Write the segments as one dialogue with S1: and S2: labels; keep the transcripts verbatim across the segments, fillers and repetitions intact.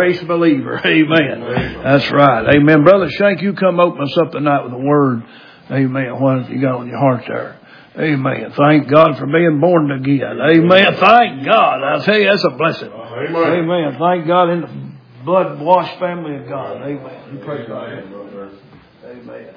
S1: grace believer. Amen. That's right. Amen. Brother Shank, you come open us up tonight with a word. Amen. What have you got on your heart there? Amen. Thank God for being born again. Amen. Thank God. I'll tell you, that's a blessing. Amen. Amen. Thank God in the blood-washed family of God. Amen. You praise God. Amen.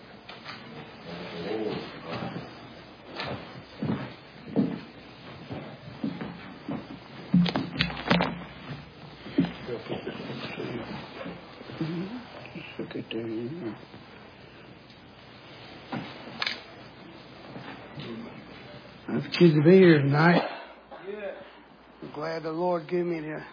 S2: It's good to be here tonight. I'm glad the Lord gave me the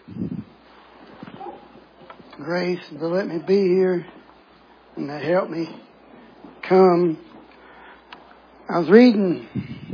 S2: grace to let me be here and to help me come. I was reading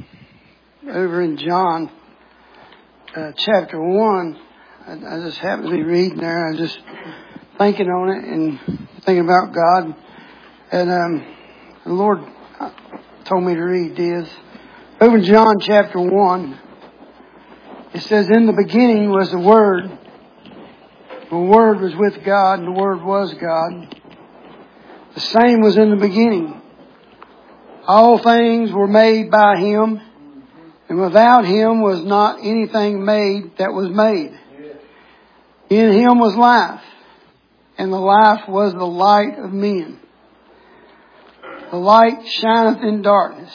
S2: over in John uh, chapter one. I, I just happened to be reading there. I was just thinking on it and thinking about God. And um, the Lord told me to read this. Over in John chapter one, it says, in the beginning was the Word. The Word was with God, and the Word was God. The same was in the beginning. All things were made by Him, and without Him was not anything made that was made. In Him was life, and the life was the light of men. The light shineth in darkness,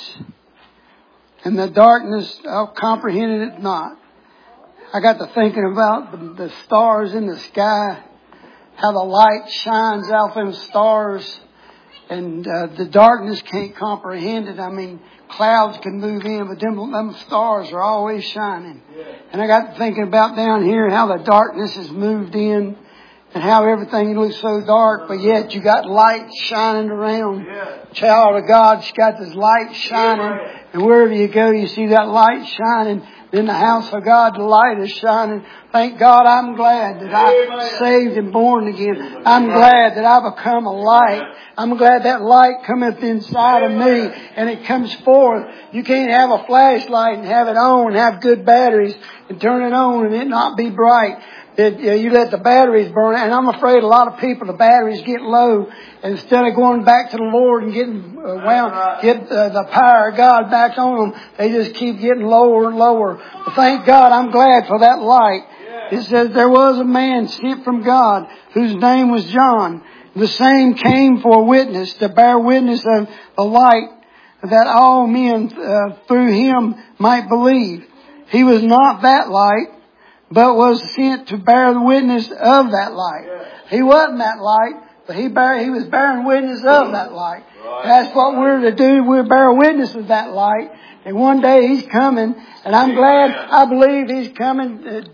S2: and the darkness comprehended it not. I got to thinking about the, the stars in the sky, how the light shines out them stars, and uh, the darkness can't comprehend it. I mean, clouds can move in, but them, them stars are always shining. And I got to thinking about down here how the darkness has moved in, and how everything looks so dark, but yet you got light shining around. Child of God, you got this light shining, and wherever you go, you see that light shining. In the house of God, the light is shining. Thank God, I'm glad that I'm saved and born again. I'm glad that I become a light. I'm glad that light cometh inside of me and it comes forth. You can't have a flashlight and have it on and have good batteries and turn it on and it not be bright. It, you, know, you let the batteries burn out. And I'm afraid a lot of people, the batteries get low. And instead of going back to the Lord and getting uh, wound, get uh, the power of God back on them, they just keep getting lower and lower. But thank God, I'm glad for that light. It says, there was a man sent from God whose name was John. The same came for a witness, to bear witness of the light, that all men uh, through him might believe. He was not that light, but was sent to bear the witness of that light. He wasn't that light, but he bear, he was bearing witness of that light. That's what we're to do. We're bear witness of that light. And one day He's coming, and I'm glad, I believe He's coming. Uh,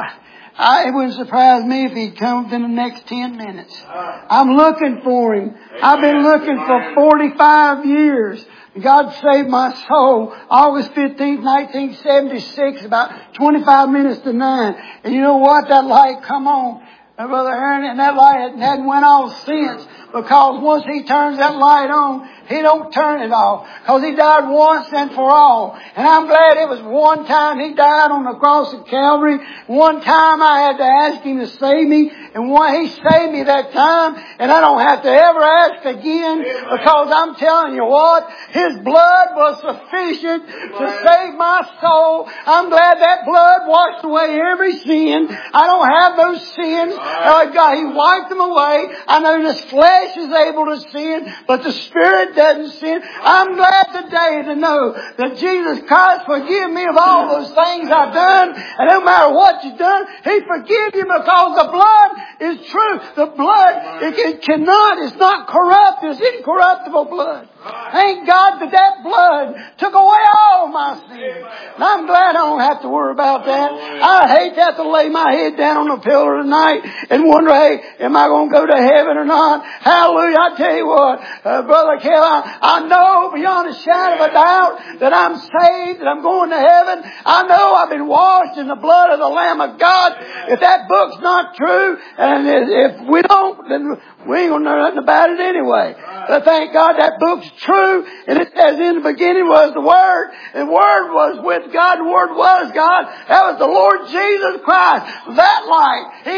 S2: I, it wouldn't surprise me if He'd come within the next ten minutes. I'm looking for Him. I've been looking for forty-five years. God saved my soul August fifteenth, nineteen seventy-six, about twenty-five minutes to nine. And you know what? That light come on, Brother Aaron, and that light hadn't went off since. Because once He turns that light on, He don't turn it off. Because He died once and for all. And I'm glad it was one time He died on the cross of Calvary. One time I had to ask Him to save me. And one, He saved me that time. And I don't have to ever ask again. Because I'm telling you what, His blood was sufficient to save my soul. I'm glad that blood washed away every sin. I don't have those sins. Uh, God, He wiped them away. I know this flesh is able to sin, but the Spirit doesn't sin. I'm glad today to know that Jesus Christ forgive me of all those things I've done. And no matter what you've done, He forgives you because the blood is true. The blood, it, it cannot, it's not corrupt. It's incorruptible blood. Thank God that that blood took away all my sins. And I'm glad I don't have to worry about that. I hate to have to lay my head down on the pillow tonight and wonder, hey, am I going to go to heaven or not? Hallelujah. I tell you what, uh, Brother Kel, I, I know beyond a shadow of a doubt that I'm saved, that I'm going to heaven. I know I've been washed in the blood of the Lamb of God. If that book's not true, and if we don't, then we ain't going to know nothing about it anyway. But thank God that book's true. And it says in the beginning was the Word. And the Word was with God. The Word was God. That was the Lord Jesus Christ. That light. He was that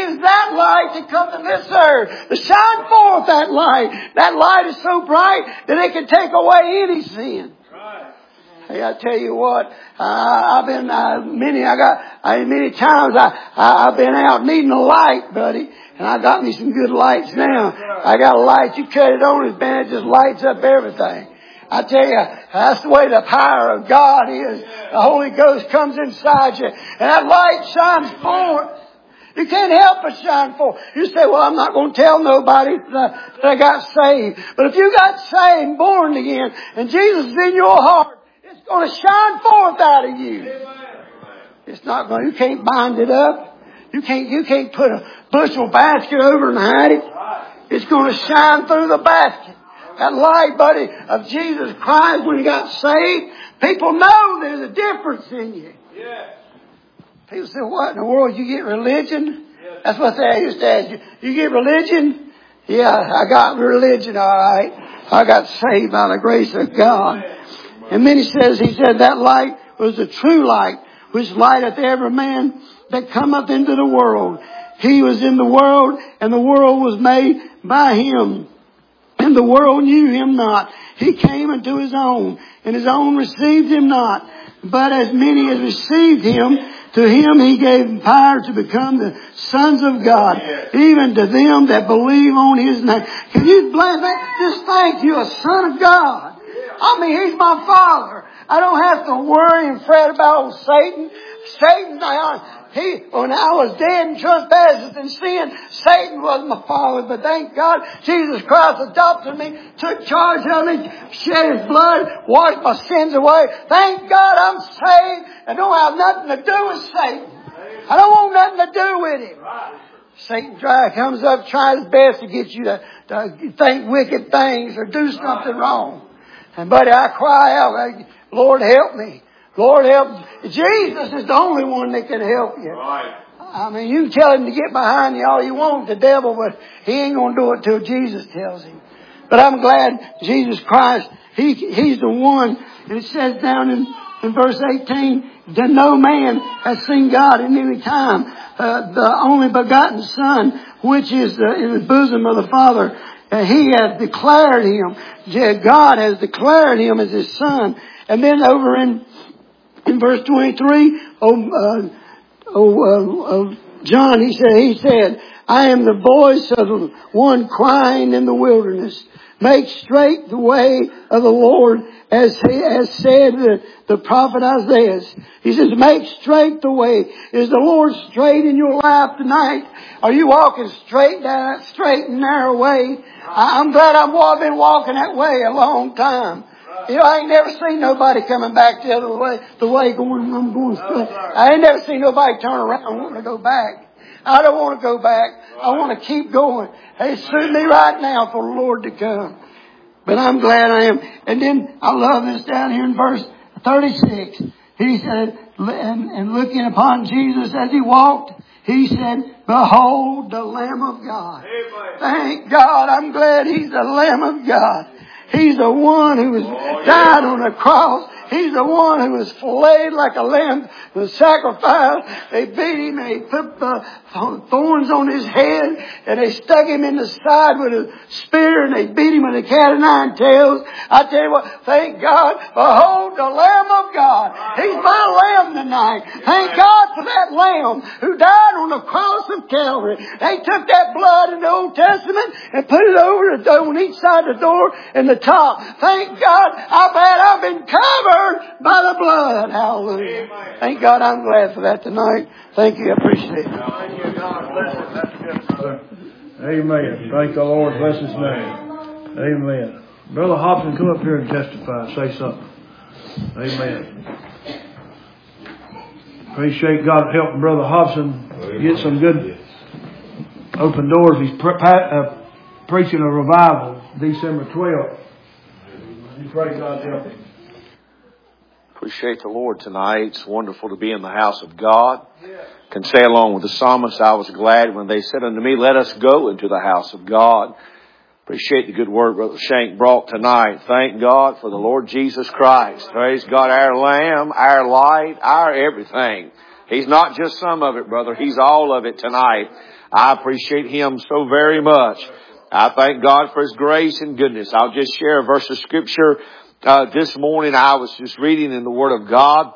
S2: that light to come to this earth, to shine forth that light. That light is so bright that it can take away any sin. Hey, I tell you what, uh, I've been, uh, many, I got, I, many times I, I, I've been out needing a light, buddy, and I got me some good lights now. I got a light, you cut it on, it's been, it just lights up everything. I tell you, that's the way the power of God is. The Holy Ghost comes inside you, and that light shines forth. You can't help but shine forth. You say, well, I'm not going to tell nobody that I got saved. But if you got saved and born again, and Jesus is in your heart, it's going to shine forth out of you. It's not going. You can't bind it up. You can't. You can't put a bushel basket over and hide it. It's going to shine through the basket. That light, buddy, of Jesus Christ when you got saved. People know there's a difference in you. People say, "What in the world? You get religion?" That's what they used to ask you. You get religion? Yeah, I got religion. All right. I got saved by the grace of God. And then he says, he said that light was the true light, which lighteth every man that cometh into the world. He was in the world, and the world was made by him. And the world knew him not. He came unto his own, and his own received him not. But as many as received him, to him he gave power to become the sons of God, even to them that believe on his name. Can you believe that? Just thank you, a son of God. I mean, he's my father. I don't have to worry and fret about old Satan. Satan, he, when I was dead in trespasses and sin, Satan was my father. But thank God, Jesus Christ adopted me, took charge of me, shed his blood, washed my sins away. Thank God I'm saved and don't have nothing to do with Satan. I don't want nothing to do with him. Satan try, comes up, tries his best to get you to, to think wicked things or do something wrong. And buddy, I cry out, Lord help me. Lord help me. Jesus is the only one that can help you. Right. I mean, you can tell him to get behind you all you want, the devil, but he ain't going to do it till Jesus tells him. But I'm glad Jesus Christ, he, he's the one. And it says down in, in verse eighteen, that no man has seen God in any time. Uh, the only begotten Son, which is the, in the bosom of the Father, uh, he has declared him. God has declared him as his Son. And then over in in verse twenty-three, oh, uh, oh, uh, uh, John, he said, he said, I am the voice of the one crying in the wilderness. Make straight the way of the Lord, as he has said the, the prophet Isaiah. He says, make straight the way. Is the Lord straight in your life tonight? Are you walking straight down that straight and narrow way? I'm glad I've been walking that way a long time. You know, I ain't never seen nobody coming back the other way, the way going, I'm going straight. I ain't never seen nobody turn around and want to go back. I don't want to go back. I want to keep going. Hey, suit me right now for the Lord to come. But I'm glad I am. And then I love this down here in verse thirty-six. He said, and, and looking upon Jesus as he walked, he said, behold the Lamb of God. Amen. Thank God. I'm glad he's the Lamb of God. He's the one who was oh, died yeah. on the cross. He's the one who was flayed like a lamb, was sacrificed. They beat him and they put the thorns on his head and they stuck him in the side with a spear and they beat him with a cat of nine tails. I tell you what, thank God, behold the Lamb of God. He's my lamb tonight. Thank God for that lamb who died on the cross of Calvary. They took that blood in the Old Testament and put it over the door on each side of the door and the top. Thank God, I'm glad I've been covered by the blood. Hallelujah. Amen. Thank God, I'm glad for that tonight. Thank you. I appreciate it.
S1: Thank you, God. Bless it. That's good, brother. Amen. Thank the Lord. Bless his name. Amen. Brother Hobson, come up here and testify. Say something. Amen. Appreciate God helping Brother Hobson get some good open doors. He's pre- uh, preaching a revival December twelfth. We pray God help him.
S3: Appreciate the Lord tonight. It's wonderful to be in the house of God. Can say along with the psalmist, I was glad when they said unto me, let us go into the house of God. Appreciate the good word Brother Shank brought tonight. Thank God for the Lord Jesus Christ. Praise God, our Lamb, our light, our everything. He's not just some of it, brother. He's all of it tonight. I appreciate him so very much. I thank God for His grace and goodness. I'll just share a verse of Scripture. Uh, this morning I was just reading in the Word of God,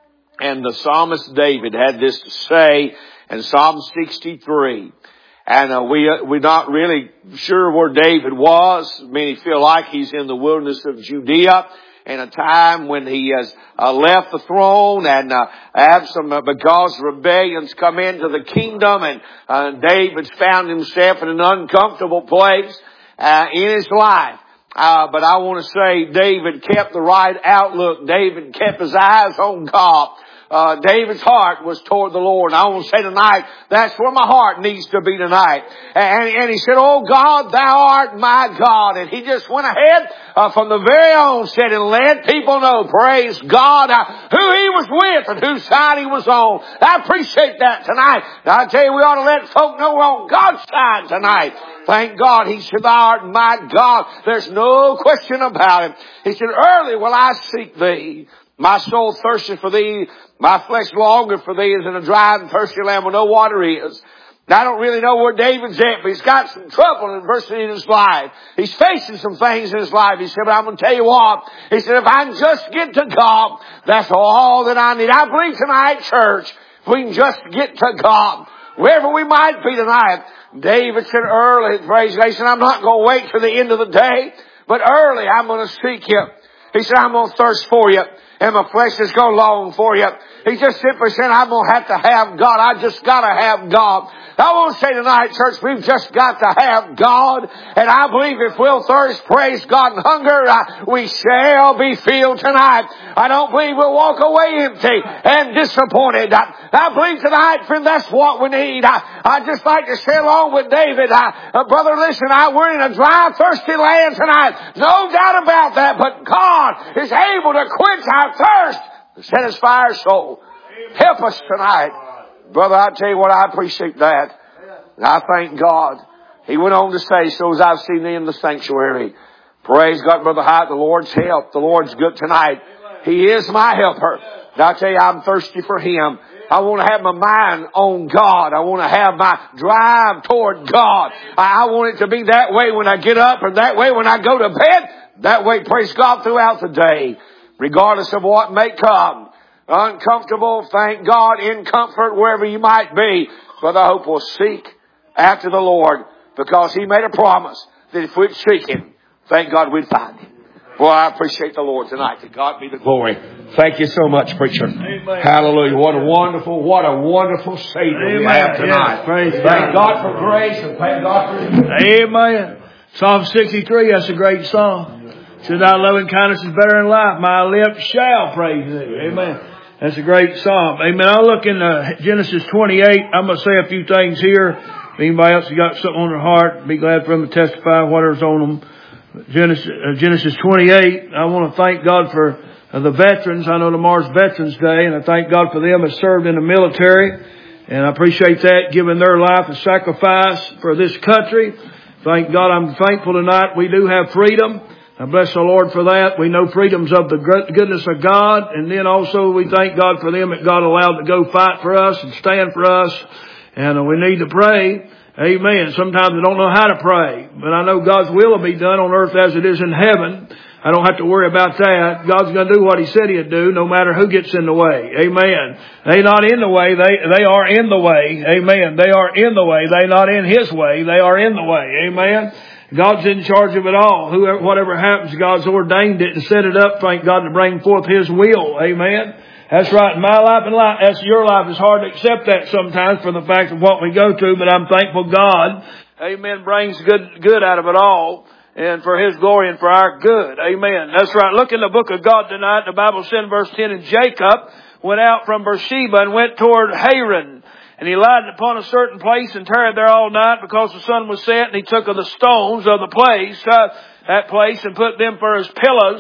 S3: and the psalmist David had this to say in Psalm sixty-three. And uh, we, uh, we're not really sure where David was. Many feel like he's in the wilderness of Judea in a time when he has uh, left the throne, and uh, Absalom, uh, because rebellions come into the kingdom, and uh, David's found himself in an uncomfortable place uh, in his life. Uh, but I want to say David kept the right outlook. David kept his eyes on God. Uh, David's heart was toward the Lord. And I want to say tonight, that's where my heart needs to be tonight. And, and he said, "Oh God, thou art my God." And he just went ahead uh, from the very onset and let people know, praise God, uh, who he was with and whose side he was on. I appreciate that tonight. Now I tell you, we ought to let folk know we're on God's side tonight. Thank God. He said, "Thou art my God." There's no question about it. He said, "Early will I seek thee. My soul thirsteth for thee. My flesh longeth for thee as in a dry and thirsty land where no water is." Now, I don't really know where David's at, but he's got some trouble and adversity in his life. He's facing some things in his life. He said, "But I'm going to tell you what." He said, "If I can just get to God, that's all that I need." I believe tonight, church, if we can just get to God, wherever we might be tonight. David said early, praise God, he said, "I'm not going to wait till the end of the day, but early I'm going to seek you." He said, "I'm going to thirst for you, and my flesh is going to long for you." He just simply said, "I'm going to have to have God. I just got to have God." I want to say tonight, church, we've just got to have God. And I believe if we'll thirst, praise God, and hunger, uh, we shall be filled tonight. I don't believe we'll walk away empty and disappointed. I, I believe tonight, friend, that's what we need. I, I just like to say along with David, I, uh, brother, listen, I, we're in a dry, thirsty land tonight. No doubt about that. But God is able to quench our thirst, to satisfy our soul. Help us tonight. Brother, I tell you what, I appreciate that. And I thank God. He went on to say, "So as I've seen thee in the sanctuary." Praise God, Brother Hyatt, the Lord's help. The Lord's good tonight. He is my helper. And I tell you, I'm thirsty for Him. I want to have my mind on God. I want to have my drive toward God. I want it to be that way when I get up, and that way when I go to bed. That way, praise God, throughout the day. Regardless of what may come. Uncomfortable, thank God, in comfort, wherever you might be. But I hope we'll seek after the Lord, because He made a promise that if we'd seek Him, thank God we'd find Him. Boy, I appreciate the Lord tonight. To God be the glory. Thank you so much, preacher.
S1: Amen.
S3: Hallelujah. What a wonderful, what a wonderful Savior
S1: Amen.
S3: we have tonight.
S1: Yes, praise
S3: thank
S1: God.
S3: God for grace and thank God for His.
S1: Amen. Psalm sixty-three, that's a great song. Said, "Thy loving kindness is better than life. My lips shall praise Thee." Amen. That's a great psalm. Amen. I'll look in uh, Genesis twenty-eight. I'm going to say a few things here. If anybody else has got something on their heart, be glad for them to testify whatever's on them. Genesis, uh, Genesis twenty-eight. I want to thank God for uh, the veterans. I know tomorrow's Veterans Day, and I thank God for them that served in the military. And I appreciate that, giving their life a sacrifice for this country. Thank God, I'm thankful tonight we do have freedom. I bless the Lord for that. We know freedom's of the goodness of God. And then also we thank God for them that God allowed to go fight for us and stand for us. And we need to pray. Amen. Sometimes we don't know how to pray. But I know God's will will be done on earth as it is in heaven. I don't have to worry about that. God's going to do what He said He'd do, no matter who gets in the way. Amen. They're not in the way. They, they are in the way. Amen. They are in the way. They're not in His way. They are in the way. Amen. God's in charge of it all. Whoever, whatever happens, God's ordained it and set it up, thank God, to bring forth His will. Amen. That's right. In my life and life, that's your life. It's hard to accept that sometimes for the fact of what we go through, but I'm thankful God, amen, brings good, good out of it all, and for His glory and for our good. Amen. That's right. Look in the book of God tonight. The Bible said in verse ten, "And Jacob went out from Beersheba and went toward Haran. And he lighted upon a certain place and tarried there all night, because the sun was set. And he took of the stones of the place, uh, that place, and put them for his pillows.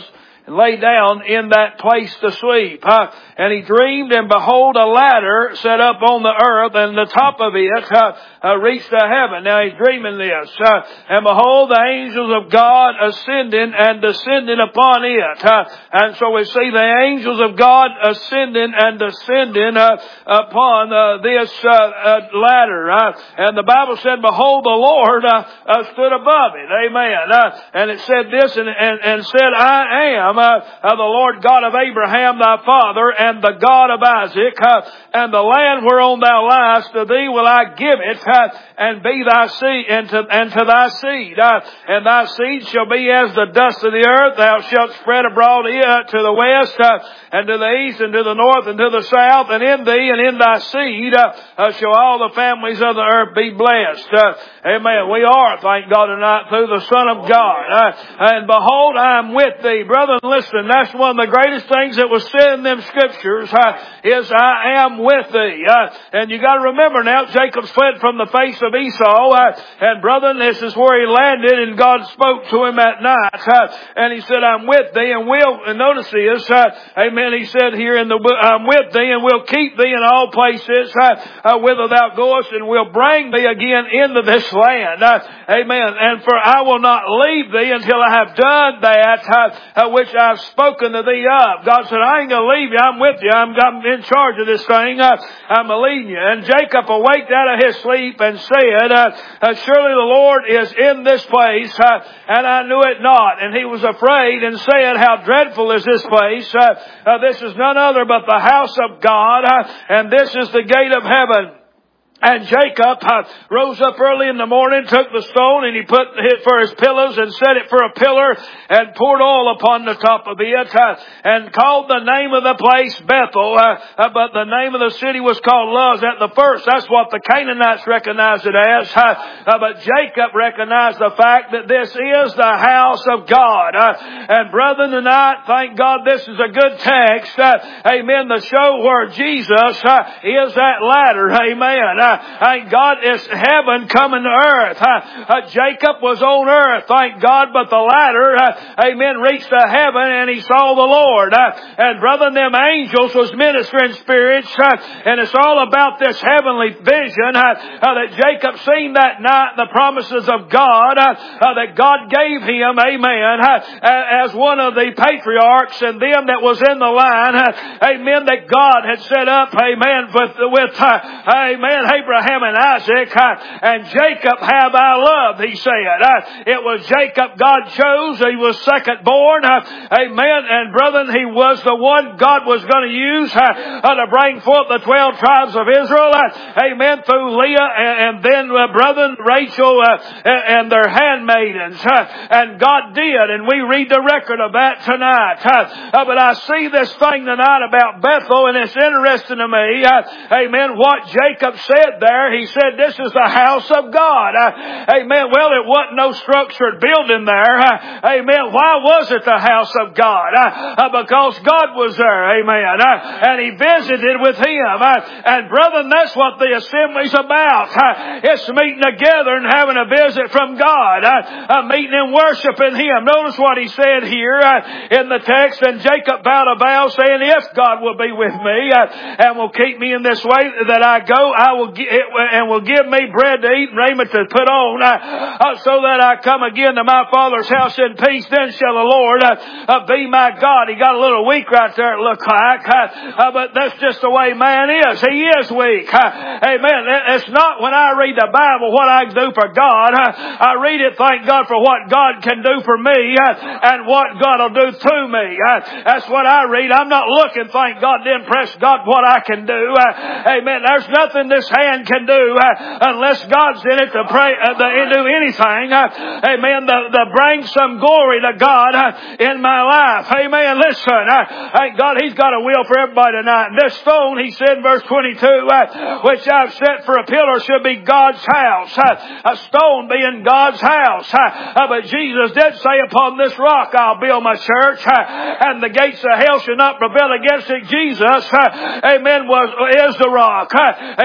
S1: and lay down in that place to sleep. Uh, and he dreamed, and behold, a ladder set up on the earth, and the top of it uh, uh, reached to heaven. Now he's dreaming this. Uh, and behold, the angels of God ascending and descending upon it. Uh, and so we see the angels of God ascending and descending uh, upon uh, this uh, uh, ladder. Uh, and the Bible said, behold, the Lord uh, uh, stood above it. Amen. Uh, and it said this, and, and, and said, I am uh, uh, the Lord God of Abraham thy father, and the God of Isaac, uh, and the land whereon thou liest, to thee will I give it, uh, and be thy seed, and to, and to thy seed. Uh, and thy seed shall be as the dust of the earth. Thou shalt spread abroad it to the west, uh, and to the east, and to the north, and to the south. And in thee and in thy seed uh, uh, shall all the families of the earth be blessed. Uh, amen. We are, thank God tonight, through the Son of God. Uh, and behold, I am with thee. Brother, listen, that's one of the greatest things that was said in them scriptures, uh, is I am with thee. Uh, and you got to remember now, Jacob fled from the face of Esau. Uh, and brother, this is where he landed, and God spoke to him at night. Uh, and he said, I'm with thee, and will, and notice this, uh, amen, he said here in the book, I'm with thee, and will keep thee in all places uh, uh, whither thou goest, and will bring thee again into this land. Uh, amen. And for I will not leave thee until I have done that uh, uh, which I've spoken to thee of. God said, I ain't going to leave you. I'm with you. I'm, I'm in charge of this thing. Uh, I'm leading you. And Jacob awaked out of his sleep and said, uh, uh, surely the Lord is in this place, uh, and I knew it not. And he was afraid and said, how dreadful is this place? Uh, uh, this is none other but the house of God, uh, and this is the gate of heaven. And Jacob uh, rose up early in the morning, took the stone, and he put it for his pillows, and set it for a pillar, and poured oil upon the top of it, uh, and called the name of the place Bethel, uh, uh, but the name of the city was called Luz at the first. That's what the Canaanites recognized it as. Uh, uh, but Jacob recognized the fact that this is the house of God. Uh, and brethren, tonight, thank God this is a good text, uh, amen, to show where Jesus uh, is that ladder. Amen. Uh, Thank God it's heaven coming to earth. Uh, uh, Jacob was on earth, thank God, but the ladder, uh, amen, reached to heaven, and he saw the Lord. Uh, and brother, them angels was ministering spirits, uh, and it's all about this heavenly vision uh, uh, that Jacob seen that night, the promises of God uh, uh, that God gave him, amen, uh, as one of the patriarchs and them that was in the line, uh, amen, that God had set up, amen, with, with uh, amen, Abraham and Isaac, uh, and Jacob have I loved, he said. Uh, it was Jacob God chose. He was second born. Uh, amen. And brethren, he was the one God was going to use uh, uh, to bring forth the twelve tribes of Israel. Uh, amen. Through Leah and, and then, uh, brethren, Rachel uh, and their handmaidens. Uh, and God did. And we read the record of that tonight. Uh, uh, but I see this thing tonight about Bethel, and it's interesting to me. Uh, amen. What Jacob said there, he said, this is the house of God. Uh, amen. Well, it wasn't no structured building there. Uh, amen. Why was it the house of God? Uh, uh, because God was there. Amen. Uh, and he visited with him. Uh, and brethren, that's what the assembly's about. Uh, it's meeting together and having a visit from God. Uh, uh, meeting and worshiping him. Notice what he said here uh, in the text. And Jacob vowed a vow, saying, if God will be with me uh, and will keep me in this way that I go, I will give and will give me bread to eat and raiment to put on, uh, uh, so that I come again to my Father's house in peace. Then shall the Lord uh, uh, be my God. He got a little weak right there, it looked like, uh, uh, but that's just the way man is. He is weak. Uh, amen. It's not when I read the Bible what I can do for God. Uh, I read it, thank God, for what God can do for me uh, and what God will do through me. Uh, that's what I read. I'm not looking, thank God, to impress God what I can do. Uh, amen. There's nothing this hand can do uh, unless God's in it to pray uh, to do anything. Uh, amen. To, to bring some glory to God uh, in my life. Amen. Listen, uh, thank God He's got a will for everybody tonight. And this stone, He said in verse twenty-two, uh, which I've set for a pillar, should be God's house. Uh, a stone being God's house. Uh, uh, but Jesus did say, upon this rock I'll build my church, uh, and the gates of hell shall not prevail against it. Jesus, uh, amen, was is the rock. Uh, amen. Peter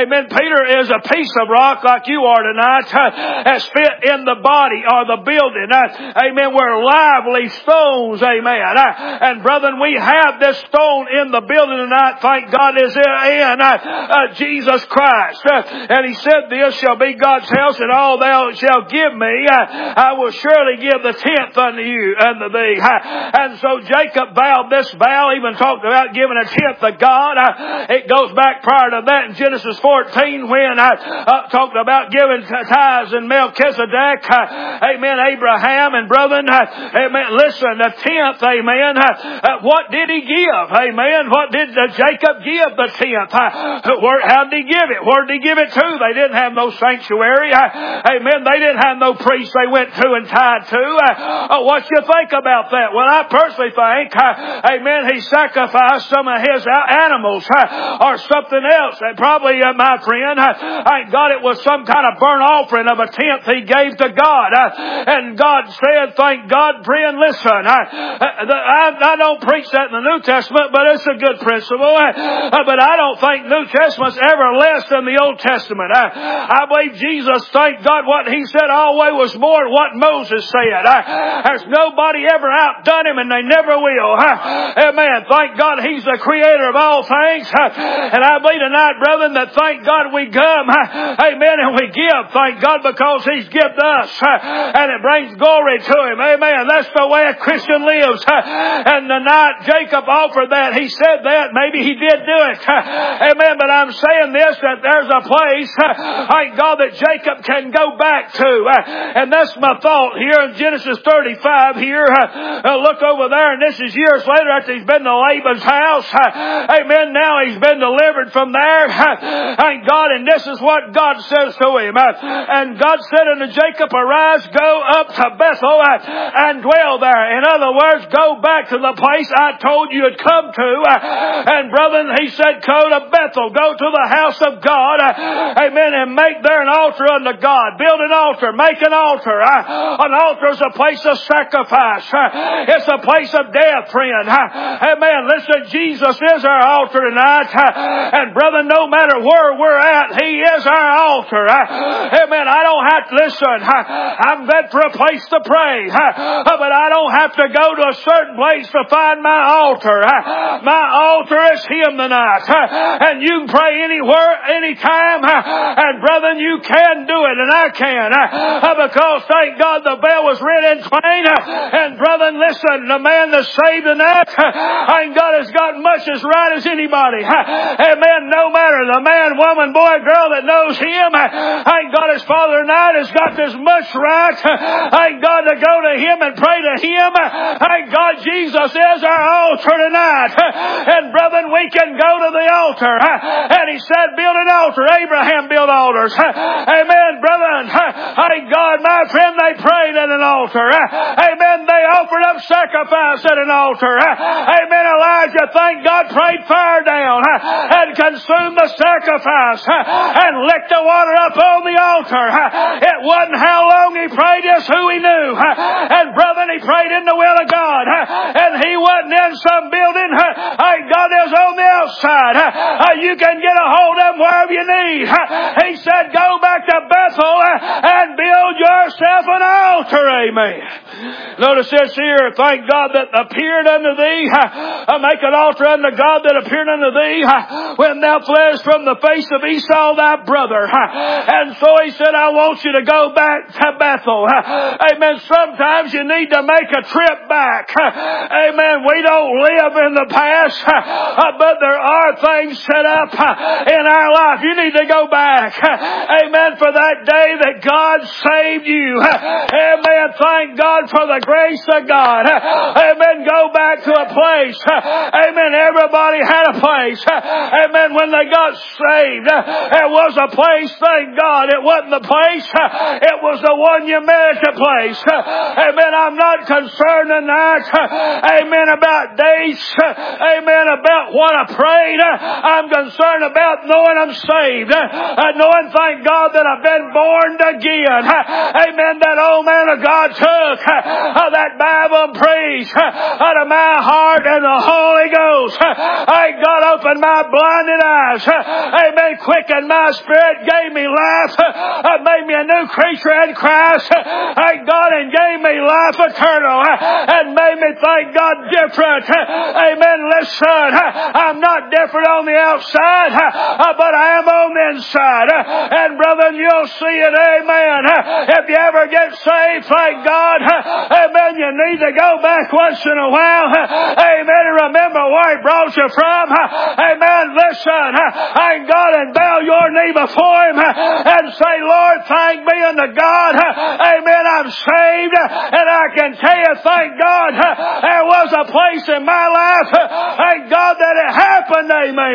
S1: Peter is a piece of rock like you are tonight, has fit in the body or the building. Amen. We're lively stones. Amen. And brethren, we have this stone in the building tonight. Thank God is in uh, Jesus Christ. And he said, this shall be God's house, and all thou shalt give me, I will surely give the tenth unto you, unto thee. And so Jacob vowed this vow, even talked about giving a tenth to God. It goes back prior to that in Genesis fourteen when I uh, talked about giving tithes and Melchizedek. Amen. Abraham and brethren. Amen. Listen, the tenth. Amen. What did he give? Amen. What did Jacob give the tenth? How did he give it? Where did he give it to? They didn't have no sanctuary. Amen. They didn't have no priest they went to and tied to. What you think about that? Well, I personally think, amen, he sacrificed some of his animals or something else. Probably, uh, my friend, thank God it was some kind of burnt offering of a tenth he gave to God. And God said, thank God, friend, listen, I, I, I don't preach that in the New Testament, but it's a good principle. But I don't think New Testament's ever less than the Old Testament. I, I believe Jesus, thank God, what he said always was more than what Moses said. There's nobody ever outdone him, and they never will. Amen. Thank God he's the creator of all things. And I believe tonight, brethren, that thank God we come. Amen. And we give. Thank God because he's given us. And it brings glory to him. Amen. That's the way a Christian lives. And the night Jacob offered that, he said that. Maybe he did do it. Amen. But I'm saying this, that there's a place, thank God, that Jacob can go back to. And that's my thought here in Genesis thirty-five here. Look over there, and this is years later after he's been to Laban's house. Amen. Now he's been delivered from there. Thank God. And this is what God says to him. And God said unto Jacob, arise, go up to Bethel and dwell there. In other words, go back to the place I told you had come to. And brethren, he said, go to Bethel. Go to the house of God. Amen. And make there an altar unto God. Build an altar. Make an altar. An altar is a place of sacrifice. It's a place of death, friend. Amen. Listen, Jesus is our altar tonight. And brother, no matter where we're at, he is our altar. Amen. I don't have to listen. I'm meant for a place to pray. But I don't have to go to a certain place to find my altar. My altar is him tonight. And you can pray anywhere, anytime. And brethren, you can do it. And I can. Because thank God the bell was ring in twain. And brethren, listen, the man that's saved tonight, thank God has got much as right as anybody. Amen. No matter the man, woman, boy, girl that knows him, thank God his Father tonight has got as much right. Thank God to go to him and pray to him. Thank God Jesus is our altar tonight. And brethren, we can go to the altar. And he said, build an altar. Abraham built altars. Amen, brethren. Thank God, my friend, they prayed at an altar. Amen. They offered up sacrifice at an altar. Amen. Elijah, thank God, prayed fire down and consumed the sacrifice and licked the water up on the altar. It wasn't how long he prayed, it's who he knew. And brethren, he prayed in the will of God. And he wasn't in some building. God is on the outside. You can get a hold of him wherever you need. He said, go back to Bethel and build yourself an altar. Amen. Notice this here. Thank God that appeared unto thee. Make an altar unto God that appeared unto thee when thou fleest from the face of Esau thy brother. And so he said, I want you to go back to Bethel. Amen. Sometimes you need to make a trip back. Amen. We don't live in the past, but there are things set up in our life. You need to go back. Amen. For that day that God saved you. Amen. Thank God for the grace of God. Amen. Go back to a place. Amen. Everybody had a place. Amen. When they got saved, it was a place. Thank God. It wasn't the place. It was the one you met at the place. Amen. I'm not concerned tonight. Amen. About dates. Amen. About what I prayed. I'm concerned about knowing I'm saved. Knowing, thank God, that I've been born again. Amen. That old man of God took that Bible and preached out of my heart and the Holy Ghost. Thank God opened my blinded eyes. Amen. Quickened my spirit, gave me life, made me a new creature in Christ. Thank God, and gave me life eternal, and made me, thank God, different. Amen. Listen, I'm not different on the outside, but I am on the inside. And brother, you'll see it. Amen. If you ever get saved, thank God. Amen. You need to go back once in a while. Amen. And remember where He brought you from. Amen. Listen, thank God, and bow your knee before Him and say, Lord, thank be unto God. Amen. I'm saved, and I can tell you, thank God, there was a place in my life, thank God, that it happened.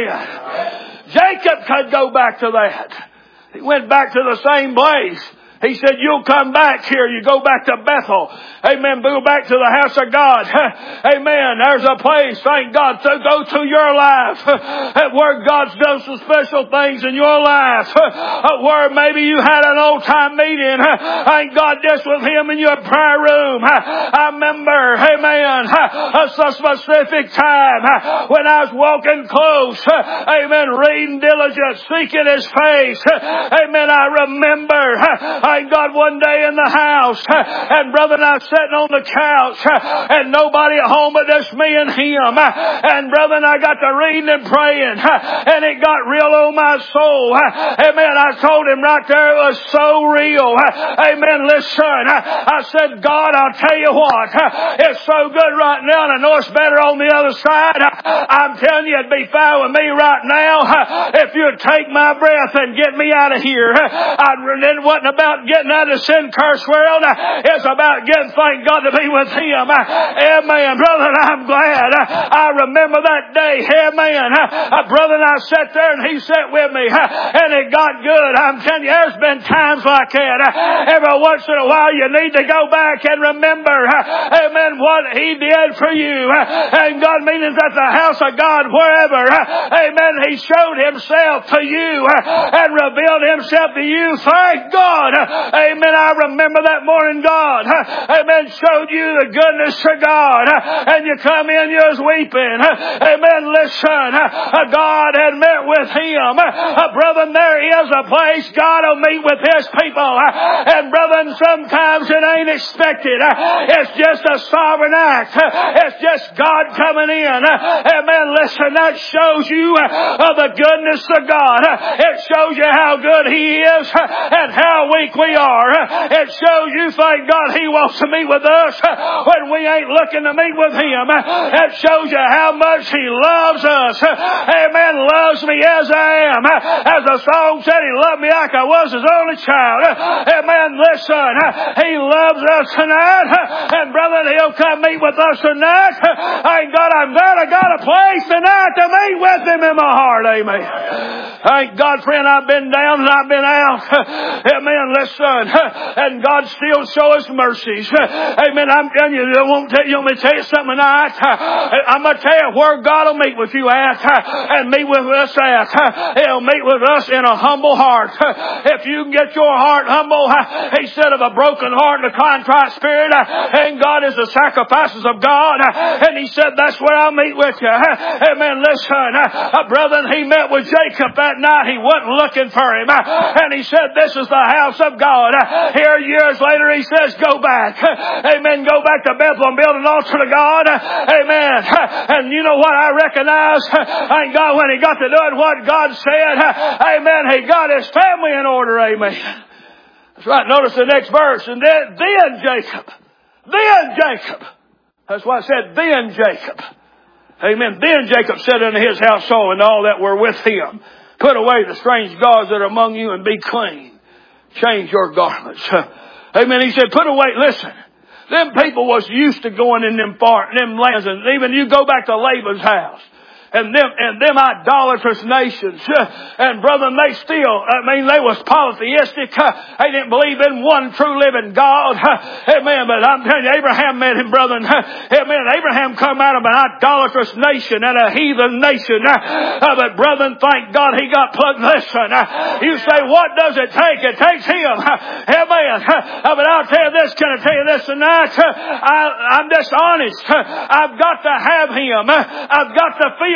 S1: Amen. Jacob could go back to that. He went back to the same place. He said, you'll come back here. You go back to Bethel. Amen. Go back to the house of God. Amen. There's a place, thank God, to go to your life where God's done some special things in your life. Where maybe you had an old time meeting. Thank God, just with Him in your prayer room. I remember, amen, a specific time when I was walking close. Amen. Reading diligent, seeking His face. Amen. I remember, thank God, one day in the house, and brother and I sitting on the couch, and nobody at home but just me and him. And brother and I got to reading and praying, and it got real on my soul. Amen. I told him right there it was so real. Amen. Listen, I said, God, I'll tell you what, it's so good right now, and I know it's better on the other side. I'm telling you, it'd be fine with me right now if you'd take my breath and get me out of here. I, it wasn't about getting out of sin cursed world. It's about getting, thank God, to be with Him. Amen. Brother, I'm glad. I remember that day. Amen. Brother and I sat there, and he sat with me, and it got good. I'm telling you, there's been times like that. Every once in a while, you need to go back and remember, amen, what He did for you. And God means at the house of God, wherever, amen, He showed Himself to you and revealed Himself to you. Thank God. Amen. I remember that morning God, amen, showed you the goodness of God. And you come in, you was weeping. Amen. Listen, God had met with him. Brother, there is a place God will meet with His people. And brother, sometimes it ain't expected. It's just a sovereign act. It's just God coming in. Amen. Listen, that shows you the goodness of God. It shows you how good He is and how weak we are. It shows you, thank God, He wants to meet with us when we ain't looking to meet with Him. It shows you how much He loves us. Amen. Loves me as I am. As the song said, He loved me like I was His only child. Amen. Listen, He loves us tonight. And brother, He'll come meet with us tonight. Thank God, I'm glad I got a place tonight to meet with Him in my heart. Amen. Thank God, friend, I've been down and I've been out. Amen. Listen, and God still shows mercies. Amen. I'm telling you, I won't tell you, want me to tell you something tonight? I'm going to tell you where God will meet with you at and meet with us at. He'll meet with us in a humble heart. If you can get your heart humble, He said of a broken heart and a contrite spirit, and God is the sacrifices of God. And He said, that's where I'll meet with you. Amen. Listen, brother, He met with Jacob that night. He wasn't looking for him. And He said, this is the house of God. Here years later, He says, go back. Amen. Go back to Bethel and build an altar to God. Amen. And you know what I recognize? Thank God, when he got to doing what God said, amen, he got his family in order. Amen. That's right. Notice the next verse. And then, then Jacob. Then Jacob. That's why I said, then Jacob. Amen. Then Jacob said unto his household and all that were with him, put away the strange gods that are among you and be clean. Change your garments. Amen. He said, put away, listen. Them people was used to going in them far, them lands, and even you go back to Laban's house. And them, and them idolatrous nations. And brother, they still, I mean, they was polytheistic. They didn't believe in one true living God. Amen. But I'm telling you, Abraham met him, brother. Amen. Abraham come out of an idolatrous nation and a heathen nation. But brother, thank God he got plugged. Listen, you say, what does it take? It takes him. Amen. But I'll tell you this, can I tell you this tonight? I, I'm just honest. I've got to have him. I've got to feel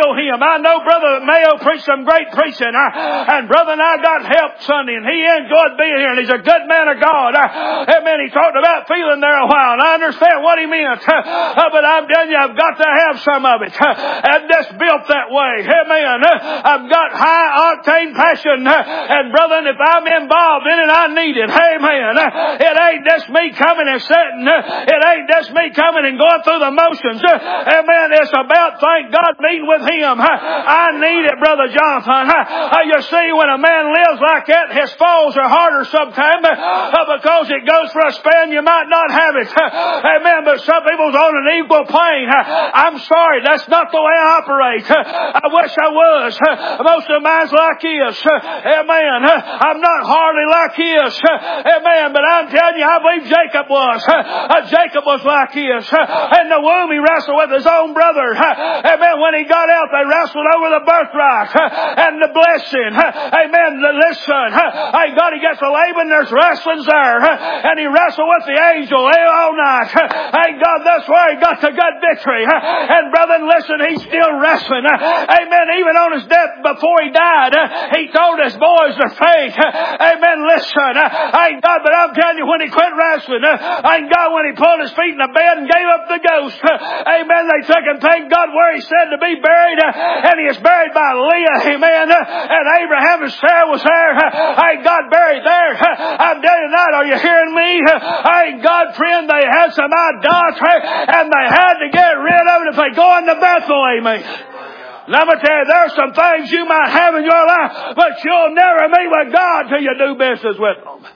S1: know him. I know Brother Mayo preached some great preaching. I, and Brother and I got help Sunday, and he enjoyed being here, and he's a good man of God. I, amen. He talked about feeling there a while, and I understand what he meant. Uh, but I'm telling you, I've got to have some of it. Uh, I'm just built that way. Amen. Uh, I've got high octane passion, uh, and brother, if I'm involved in it, I need it. Amen. Uh, it ain't just me coming and sitting. Uh, it ain't just me coming and going through the motions. Uh, amen. It's about, thank God, meeting with him. Uh, I need it, Brother Jonathan. Uh, uh, you see, when a man lives like that, his falls are harder sometimes uh, because it goes for a span you might not have it. Uh, amen. But some people's on an equal plane. Uh, I'm sorry, that's not the way I operate. Uh, I wish I was. Uh, most of mine's like this. Uh, amen. Uh, I'm not hardly like his. Uh, amen. But I'm telling you, I believe Jacob was. Uh, uh, Jacob was like his. Uh, in the womb, he wrestled with his own brother. Uh, amen. When he got out, they wrestled over the birthright uh, and the blessing. Uh, amen. Listen. Uh, hey, God, he gets to Laban, there's wrestlings there. Uh, and he wrestled with the angel all night. Uh, hey, God, that's where he got the good victory. Uh, and brother, listen, he's still wrestling. Uh, amen. Even on his death, before he died, uh, he told his boys to faith. Uh, amen. Listen. Uh, hey, God, but I'm telling you, when he quit wrestling, uh, hey, God, when he pulled his feet in the bed and gave up the ghost, uh, amen, they took him, thank God, where he said to be buried, uh, and he is buried by Leah, amen, uh, and Abraham and Sarah was there, uh, hey, God, buried there. Uh, I'm telling you tonight, are you hearing me? Uh, hey, God, friend, they had some idolatry, and they had to get rid of it if they go into Bethel, amen. And I'm going to tell you, there's some things you might have in your life, but you'll never meet with God till you do business with them.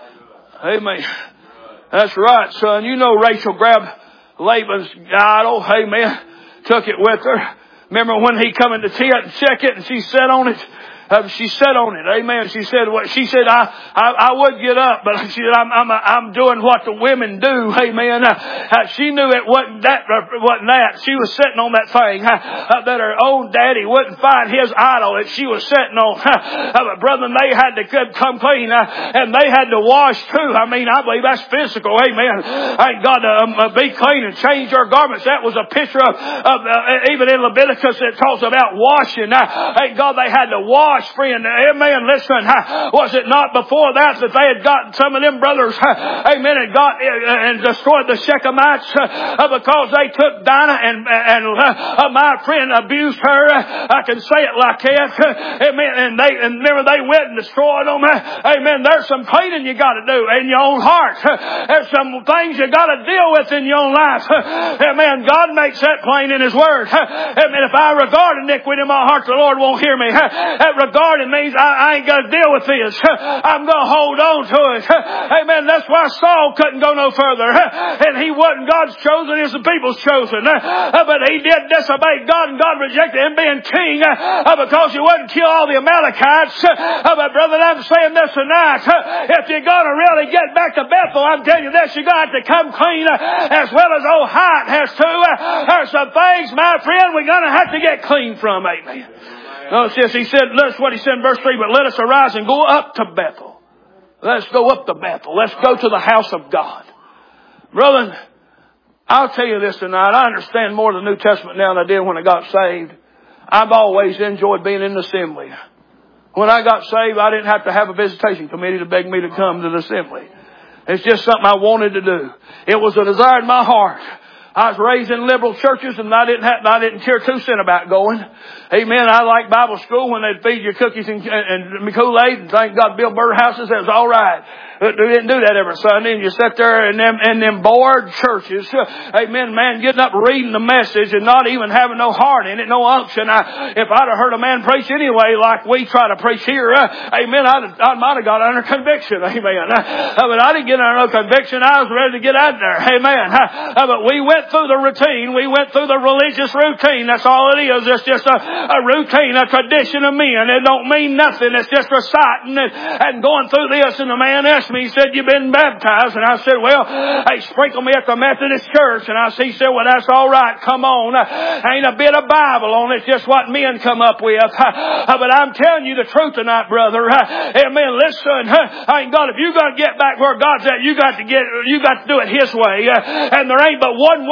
S1: Amen. That's right, son. You know Rachel grabbed Laban's idol, amen, took it with her. Remember when he come in the tent and check it and she sat on it? Uh, she sat on it, amen. She said, what? She said, I, I, I would get up, but she said, I'm, I'm, I'm doing what the women do, amen. Uh, uh, she knew it wasn't that, uh, wasn't that. She was sitting on that thing, uh, uh, that her own daddy wouldn't find his idol that she was sitting on. Uh, but brother, they had to come clean, uh, and they had to wash too. I mean, I believe that's physical, amen. Thank God to um, uh, be clean and change our garments. That was a picture of, of uh, even in Leviticus it talks about washing. Uh, thank God they had to wash. Friend, amen. Listen, was it not before that that they had gotten some of them brothers, amen, and got and destroyed the Shechemites because they took Dinah and and uh, my friend abused her. I can say it like that, amen. And they and remember they went and destroyed them, amen. There's some cleaning you got to do in your own heart. There's some things you got to deal with in your own life, amen. God makes that plain in His Word, amen. If I regard iniquity in my heart, the Lord won't hear me. Regarding means I, I ain't going to deal with this. I'm going to hold on to it. Amen. That's why Saul couldn't go no further. And he wasn't God's chosen, he was the people's chosen. But he did disobey God, and God rejected him being king because he wouldn't kill all the Amalekites. But brother, I'm saying this tonight. If you're going to really get back to Bethel, I'm telling you this, you're going to have to come clean as well as old Hyatt has too. There's some things, my friend, we're going to have to get clean from. Amen. No, it's just, he said, that's what he said in verse three, but let us arise and go up to Bethel. Let's go up to Bethel. Let's go to the house of God. Brother, I'll tell you this tonight. I understand more of the New Testament now than I did when I got saved. I've always enjoyed being in the assembly. When I got saved, I didn't have to have a visitation committee to beg me to come to the assembly. It's just something I wanted to do. It was a desire in my heart. I was raised in liberal churches, and I didn't have, I didn't care two cents about going. Amen. I like Bible school when they'd feed you cookies and, and, and Kool-Aid, and thank God Bill Burr houses, that was all right. But we didn't do that every Sunday, and you sat there in them, in them bored churches. Amen, man, getting up reading the message and not even having no heart in it, no unction. I, if I'd have heard a man preach anyway like we try to preach here, uh, amen, I'd, I might have got under conviction, amen. Uh, but I didn't get under no conviction. I was ready to get out there, amen. Uh, but we went through the routine. We went through the religious routine. That's all it is. It's just a, a routine, a tradition of men. It don't mean nothing. It's just reciting and, and going through this. And the man asked me, he said, you've been baptized? And I said, well, hey, sprinkle me at the Methodist church. And I said, he said, well, that's all right. Come on. Uh, ain't a bit of Bible on it. Just what men come up with. Uh, but I'm telling you the truth tonight, brother. Uh, amen. Listen, uh, I ain't God, if you're going to get back where God's at, you got to get, you got to do it His way. Uh, and there ain't but one way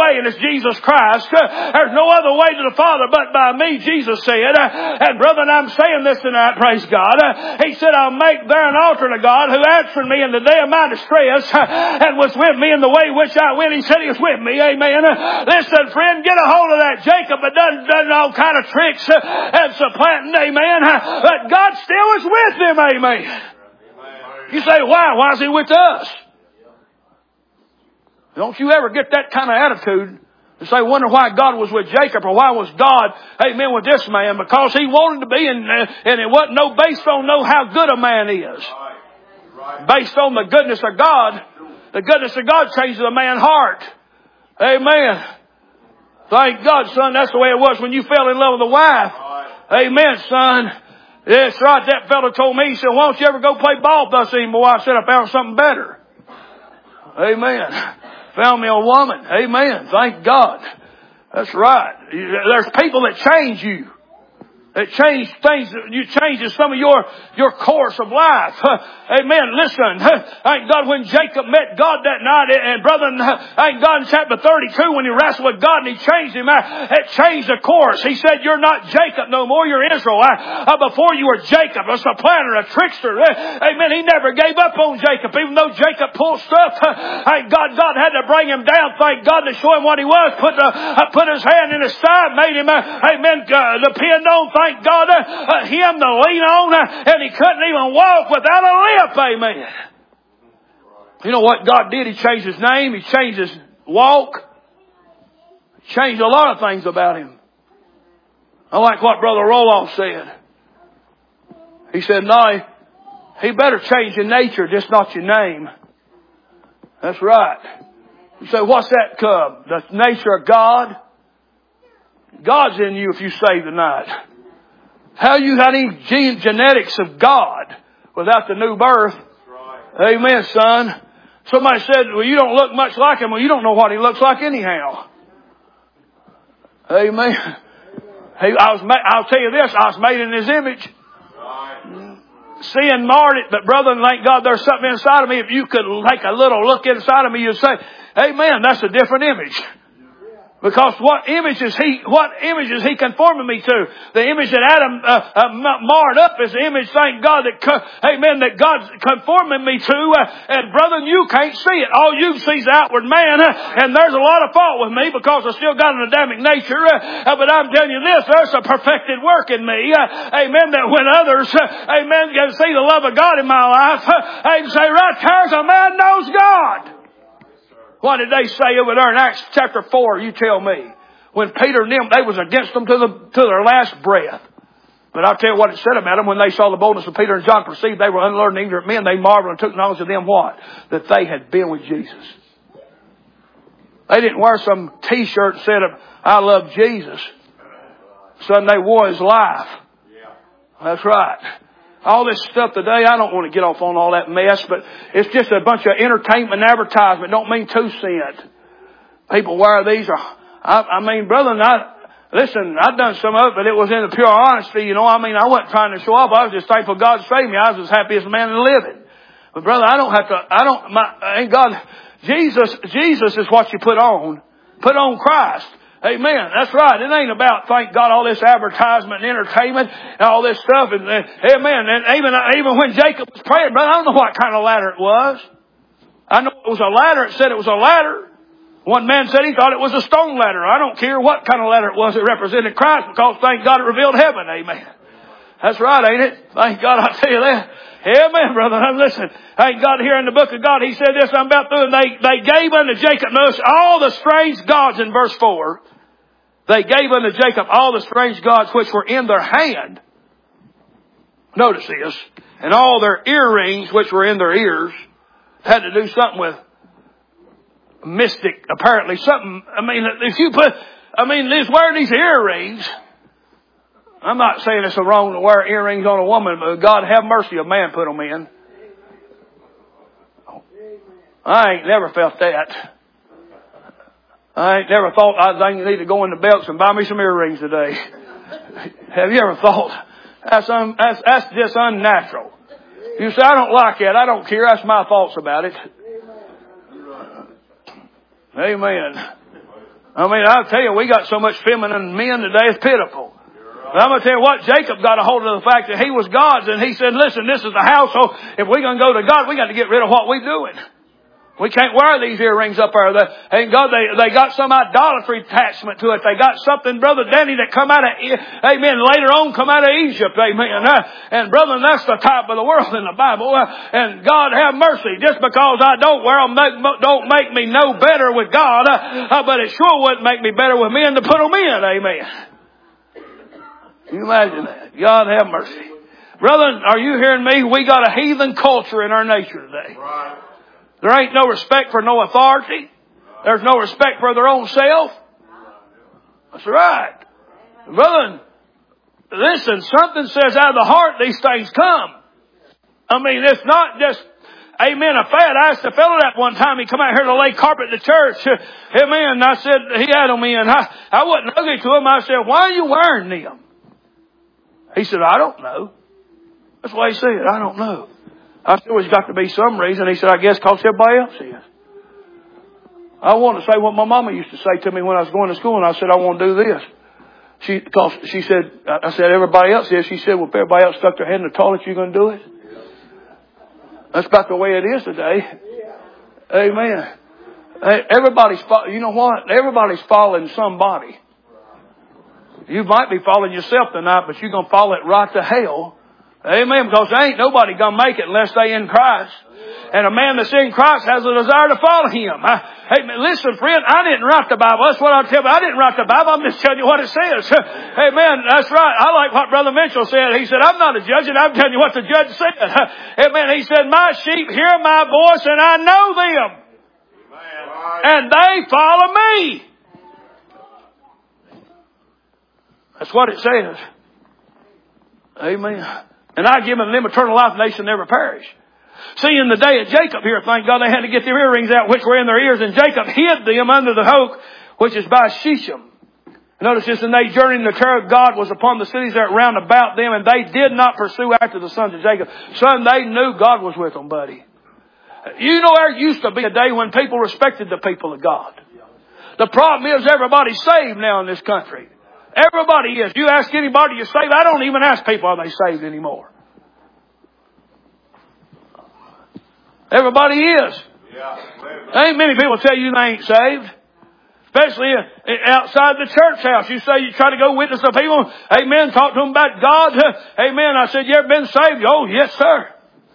S1: way, and it's Jesus Christ. There's no other way to the Father but by me, Jesus said. And brethren, I'm saying this tonight, praise God. He said, I'll make there an altar to God who answered me in the day of my distress and was with me in the way which I went. He said he was with me. Amen. Listen, friend, get a hold of that Jacob that done, done all kind of tricks and supplanting. Amen. But God still is with him. Amen. You say, why? Why is he with us? Don't you ever get that kind of attitude and say, wonder why God was with Jacob or why was God, amen, with this man? Because he wanted to be, and, and it wasn't no based on know how good a man is. Based on the goodness of God. The goodness of God changes a man's heart. Amen. Thank God, son. That's the way it was when you fell in love with a wife. Amen, son. That's right. That fellow told me, he said, why don't you ever go play ball with us anymore? I said, I found something better. Amen. Found me a woman. Amen. Thank God. That's right. There's people that change you. That change things. You changes some of your, your course of life. Amen. Listen. Thank God when Jacob met God that night. And brethren, thank God in chapter thirty-two when he wrestled with God and he changed him. It changed the course. He said, you're not Jacob no more. You're Israel. Before you were Jacob, a supplanter, a trickster. Amen. He never gave up on Jacob. Even though Jacob pulled stuff. Thank God God had to bring him down. Thank God to show him what he was. Put, the, put his hand in his side. Made him, amen, uh, depend on. Thank God, uh, uh, him to lean on, uh, and he couldn't even walk without a limp. Amen. You know what God did? He changed his name. He changed his walk. He changed a lot of things about him. I like what Brother Roloff said. He said, no, he better change your nature, just not your name. That's right. You say, what's that cub? The nature of God. God's in you if you say tonight. How you got any gene, genetics of God without the new birth? Right. Amen, son. Somebody said, well, you don't look much like him. Well, you don't know what he looks like anyhow. Amen. Hey, I was, I'll tell you this, I was made in his image. Right. Sin marred it, but brother, thank God there's something inside of me. If you could take a little look inside of me, you'd say, amen, that's a different image. Because what image is he, what image is he conforming me to? The image that Adam uh, uh, marred up is the image, thank God, that, amen, that God's conforming me to. Uh, and brother, you can't see it. All you see is outward man. Uh, and there's a lot of fault with me because I still got an Adamic nature. Uh, uh, but I'm telling you this, there's a perfected work in me. Uh, amen, that when others, uh, amen, can see the love of God in my life, uh, they can say, right there's a man knows God. What did they say over there in Acts chapter four? You tell me. When Peter and them, they was against them to the to their last breath. But I'll tell you what it said about them. When they saw the boldness of Peter and John, perceived they were unlearned ignorant men, they marveled and took knowledge of them what? That they had been with Jesus. They didn't wear some t-shirt that said, I love Jesus. Son, they wore his life. That's right. All this stuff today, I don't want to get off on all that mess, but it's just a bunch of entertainment and advertisement. Don't mean two cent. People wear these. Or, I, I mean, brother, I, listen, I've done some of it, but it was in the pure honesty. You know, I mean, I wasn't trying to show off. I was just thankful God saved me. I was as happy as a man in living. But brother, I don't have to, I don't, my, ain't God, Jesus, Jesus is what you put on. Put on Christ. Amen. That's right. It ain't about, thank God, all this advertisement and entertainment and all this stuff. And, and amen. And even, even when Jacob was praying, brother, I don't know what kind of ladder it was. I know it was a ladder. It said it was a ladder. One man said he thought it was a stone ladder. I don't care what kind of ladder it was. It represented Christ because, thank God, it revealed heaven. Amen. That's right, ain't it? Thank God, I tell you that. Amen, brother. I'm listening. Thank God here in the book of God, he said this, I'm about through. And they, they gave unto Jacob, notice, all the strange gods in verse four. They gave unto Jacob all the strange gods which were in their hand. Notice this. And all their earrings which were in their ears. Had to do something with mystic, apparently. Something, I mean, if you put, I mean, these wearing these earrings. I'm not saying it's wrong to wear earrings on a woman, but God have mercy, a man put them in. I ain't never felt that. I ain't never thought I think you need to go in the belts and buy me some earrings today. Have you ever thought that's, un, that's that's just unnatural? You say, I don't like that. I don't care. That's my thoughts about it. Amen. I mean, I'll tell you, we got so much feminine men today, it's pitiful. But I'm going to tell you what, Jacob got a hold of the fact that he was God's, and he said, listen, this is the household. If we're going to go to God, we got to get rid of what we're doing. We can't wear these earrings up there. They, and God, they, they got some idolatry attachment to it. They got something, Brother Danny, that come out of, amen, later on come out of Egypt, amen. And brother, that's the type of the world in the Bible. And God have mercy. Just because I don't wear them don't make me no better with God. But it sure wouldn't make me better with men to put them in, amen. Can you imagine that? God have mercy. Brother, are you hearing me? We got a heathen culture in our nature today.
S3: Right.
S1: There ain't no respect for no authority. There's no respect for their own self. That's right. Brother, listen, something says out of the heart these things come. I mean, it's not just, amen, a fad. I asked a fellow that one time. He come out here to lay carpet in the church. Amen. I said, he had them in. I, I wasn't ugly to him. I said, why are you wearing them? He said, I don't know. That's what he said. I don't know. I said, well, there's got to be some reason. He said, I guess because everybody else is. I want to say what my mama used to say to me when I was going to school, and I said, I want to do this. She, cause she said, I said, everybody else is. She said, well, if everybody else stuck their head in the toilet, you going to do it? That's about the way it is today. Amen. Everybody's, you know what? Everybody's following somebody. You might be following yourself tonight, but you're going to follow it right to hell. Amen. Because there ain't nobody going to make it unless they in Christ. And a man that's in Christ has a desire to follow Him. I, hey, listen, friend, I didn't write the Bible. That's what I'll tell you. I didn't write the Bible. I'm just telling you what it says. Amen. That's right. I like what Brother Mitchell said. He said, I'm not a judge, and I'm telling you what the judge said. Amen. He said, my sheep hear my voice, and I know them. Amen. And they follow me. That's what it says. Amen. And I give them eternal life, and they shall never perish. See, in the day of Jacob here, thank God they had to get their earrings out, which were in their ears, and Jacob hid them under the oak, which is by Shechem. Notice this, and they journeyed, and the terror of God was upon the cities that round about them, and they did not pursue after the sons of Jacob. Son, they knew God was with them, buddy. You know, there used to be a day when people respected the people of God. The problem is everybody's saved now in this country. Everybody is. You ask anybody you're saved. I don't even ask people are they saved anymore. Everybody is. Yeah. Ain't many people tell you they ain't saved. Especially outside the church house. You say you try to go witness to people. Amen. Talk to them about God. Amen. I said, you ever been saved? Oh, yes, sir.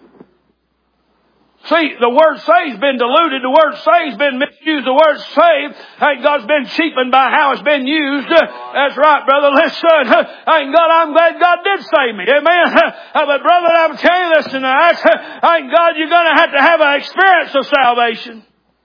S1: See, the word save's been diluted. The word save's been misused. The word save, thank God's been cheapened by how it's been used. That's right, brother. Listen, thank God, I'm glad God did save me. Amen. But brother, I'm telling you this tonight. Thank God you're going to have to have an experience of salvation.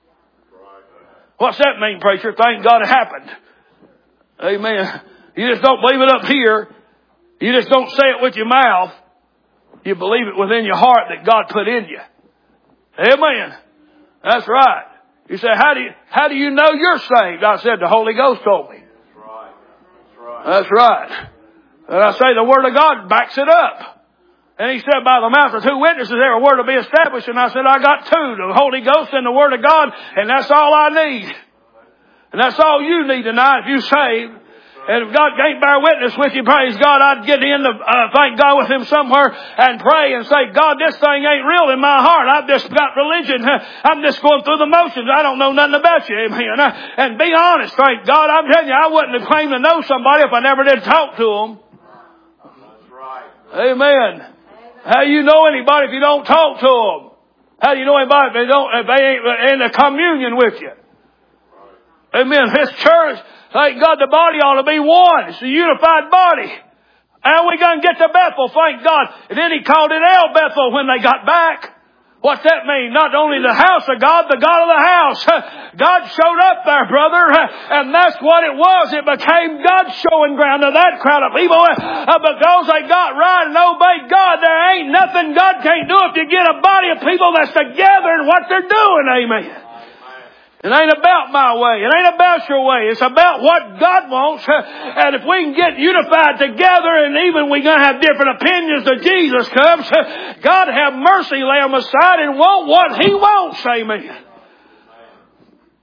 S1: What's that mean, preacher? Thank God it happened. Amen. You just don't believe it up here. You just don't say it with your mouth. You believe it within your heart that God put in you. Amen. That's right. You say, how do you, how do you know you're saved? I said, the Holy Ghost told me. That's right. That's right. That's right. And I say the Word of God backs it up. And He said, by the mouth of two witnesses, every word will be established. And I said, I got two, the Holy Ghost and the Word of God. And that's all I need. And that's all you need tonight if you're saved. And if God can't bear witness with you, praise God, I'd get in to uh, thank God with Him somewhere and pray and say, God, this thing ain't real in my heart. I've just got religion. I'm just going through the motions. I don't know nothing about you. Amen. And be honest, thank God. I'm telling you, I wouldn't have claimed to know somebody if I never did talk to them. That's right. Amen. How do you know anybody if you don't talk to them? How do you know anybody if they don't, if they ain't in a communion with you? Amen. This church, thank God the body ought to be one. It's a unified body. How are we going to get to Bethel? Thank God. And then He called it El Bethel when they got back. What's that mean? Not only the house of God, the God of the house. God showed up there, brother. And that's what it was. It became God's showing ground to that crowd of people. Because they got right and obeyed God. There ain't nothing God can't do if you get a body of people that's together in what they're doing. Amen. It ain't about my way. It ain't about your way. It's about what God wants. And if we can get unified together, and even we're going to have different opinions till Jesus comes, God have mercy, lay them aside and want what He wants. Amen.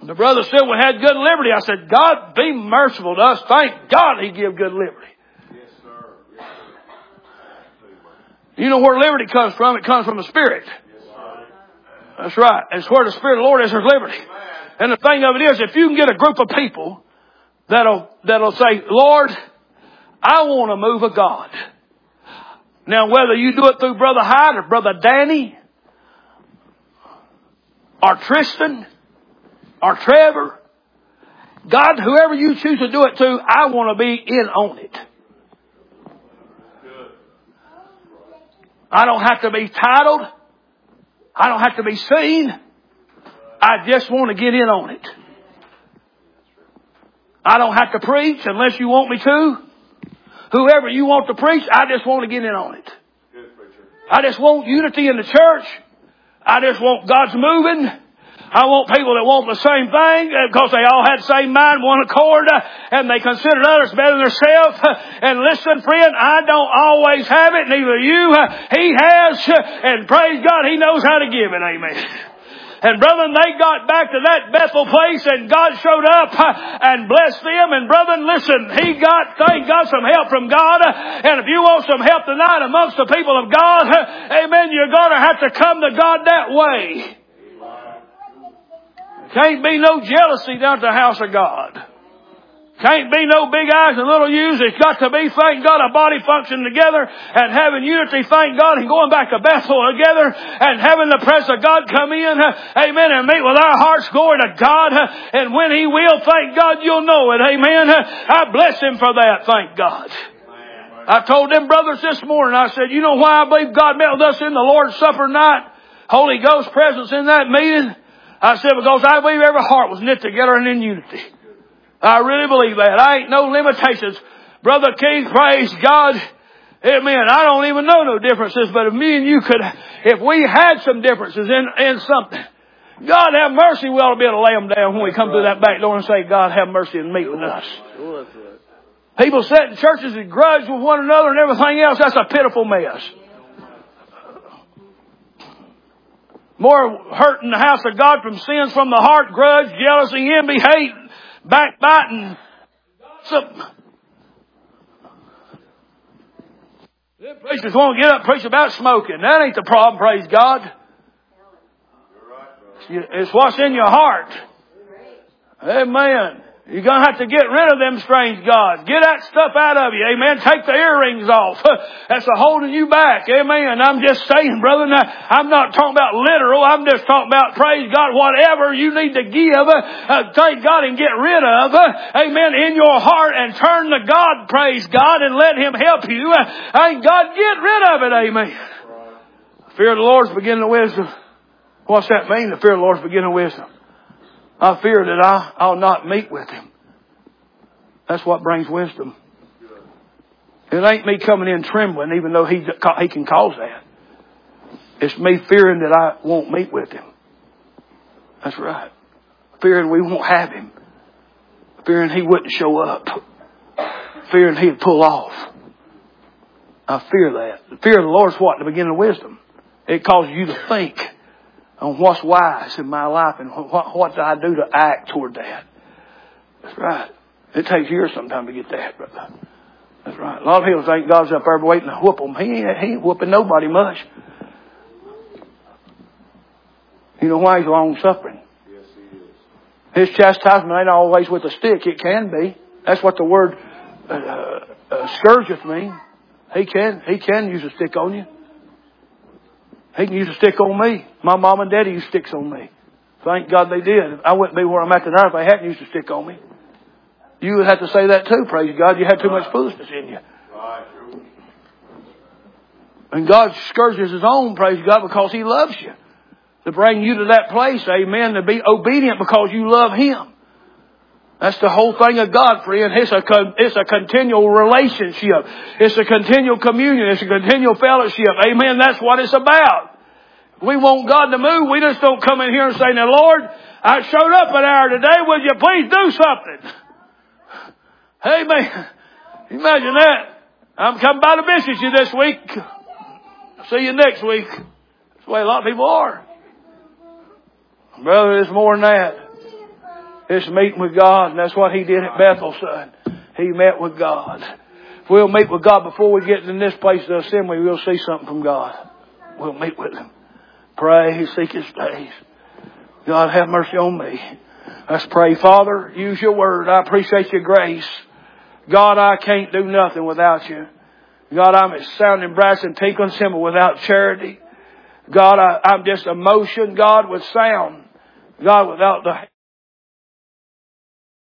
S1: The brother said we had good liberty. I said, God be merciful to us. Thank God He give good liberty.
S3: Yes, sir. Yes, sir.
S1: You know where liberty comes from? It comes from the Spirit.
S3: Yes, sir.
S1: That's right. It's where the Spirit of the Lord is, there's liberty. And the thing of it is, if you can get a group of people that'll, that'll say, Lord, I want to move of God. Now, whether you do it through Brother Hyde or Brother Danny or Tristan or Trevor, God, whoever you choose to do it to, I want to be in on it. I don't have to be titled. I don't have to be seen. I just want to get in on it. I don't have to preach unless you want me to. Whoever you want to preach, I just want to get in on it. I just want unity in the church. I just want God's moving. I want people that want the same thing because they all had the same mind, one accord, and they considered others better than themselves. And listen, friend, I don't always have it, neither you. He has, and praise God, He knows how to give it. Amen. And brethren, they got back to that Bethel place and God showed up and blessed them. And brethren, listen, he got, thank God, some help from God. And if you want some help tonight amongst the people of God, amen, you're going to have to come to God that way. Can't be no jealousy down at the house of God. Can't be no big eyes and little U's. It's got to be, thank God, a body functioning together and having unity, thank God, and going back to Bethel together and having the presence of God come in, amen, and meet with our hearts, glory to God. And when He will, thank God, you'll know it, amen. I bless Him for that, thank God. I told them brothers this morning, I said, you know why I believe God met with us in the Lord's Supper night? Holy Ghost presence in that meeting? I said, because I believe every heart was knit together and in unity. I really believe that. I ain't no limitations. Brother Keith, praise God. Amen. I don't even know no differences, but if me and you could, if we had some differences in, in something, God have mercy, we ought to be able to lay them down when we come through that back door and say, God have mercy and meet with us. People sit in churches and grudge with one another and everything else. That's a pitiful mess. More hurting the house of God from sins from the heart, grudge, jealousy, envy, hate, backbiting, gossip. Them preachers won't get up and preach about smoking. That ain't the problem, praise God. It's what's in your heart. Amen. You're going to have to get rid of them strange gods. Get that stuff out of you. Amen. Take the earrings off. That's a holding you back. Amen. I'm just saying, brother, now, I'm not talking about literal. I'm just talking about, praise God, whatever you need to give, uh, thank God and get rid of, uh, amen, in your heart and turn to God, praise God, and let Him help you. Uh, thank God, get rid of it. Amen. The fear of the Lord is beginning of wisdom. What's that mean? The fear of the Lord is beginning of wisdom. I fear that I, I'll not meet with Him. That's what brings wisdom. It ain't me coming in trembling, even though He, he can cause that. It's me fearing that I won't meet with Him. That's right. Fearing we won't have Him. Fearing He wouldn't show up. Fearing He'd pull off. I fear that. The fear of the Lord is what? The beginning of wisdom. It causes you to think on what's wise in my life and what, what do I do to act toward that. That's right. It takes years sometimes to get that, brother. That's right. A lot of people think God's up there waiting to whoop them. He ain't, he ain't whooping nobody much. You know why? He's long-suffering.
S3: Yes, He is.
S1: His chastisement ain't always with a stick. It can be. That's what the word uh, uh, scourgeth means. He can, he can use a stick on you. He can use a stick on me. My mom and daddy used sticks on me. Thank God they did. I wouldn't be where I'm at tonight if they hadn't used a stick on me. You would have to say that too, praise God. You had too much foolishness in you. And God scourges His own, praise God, because He loves you. To bring you to that place, amen, to be obedient because you love Him. That's the whole thing of God, friend. It's a, it's a continual relationship. It's a continual communion. It's a continual fellowship. Amen. That's what it's about. We want God to move. We just don't come in here and say, now, Lord, I showed up an hour today. Would you please do something? Amen. Imagine that. I'm coming by to visit you this week. See you next week. That's the way a lot of people are. Brother, it's more than that. It's meeting with God, and that's what he did at Bethel, son. He met with God. If we'll meet with God before we get in this place of assembly, we'll see something from God. We'll meet with Him. Pray, seek His face. God, have mercy on me. Let's pray. Father, use your word. I appreciate your grace. God, I can't do nothing without you. God, I'm a sounding brass and tinkling cymbal without charity. God, I, I'm just emotion, God, with sound. God, without the